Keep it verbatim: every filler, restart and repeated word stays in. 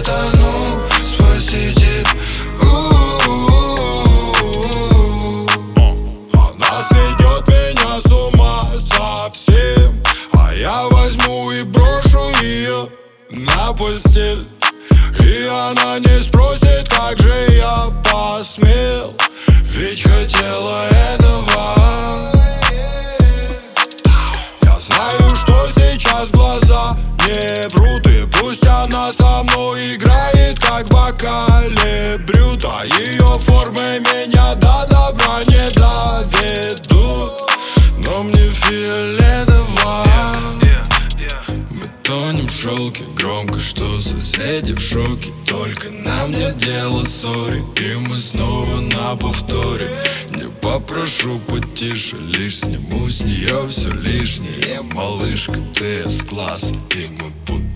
тону, спасите. Она сведет меня с ума совсем, а я возьму и брошу ее на постель. И она не спросит, как же я посмел, ведь хотела этого. Я знаю, что сейчас глаза не врут, и пусть она со мной играет, как в бокале брют, а ее формы меня до добра не доведут, но мне фиолетово. Мы тонем в шелке, громко, что соседи в шоке. Только нам нет дела, сори, и мы снова на повторе. Не попрошу потише, лишь сниму с нее все лишнее. Малышка, ты с класса, и мы будем